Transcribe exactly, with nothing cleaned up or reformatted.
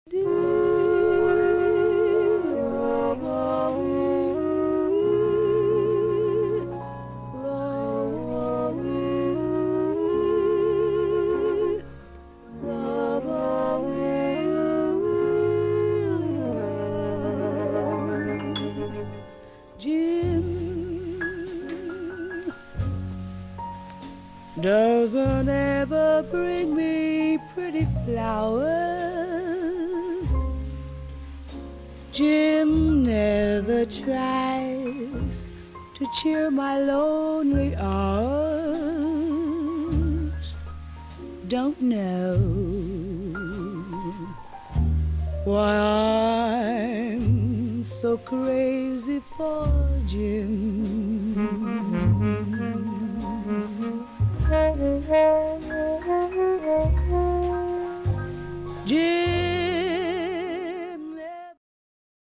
Doesn't ever bring me pretty flowers. Jim never tries to cheer my lonely hours. Don't know why I'm so crazy for Jim.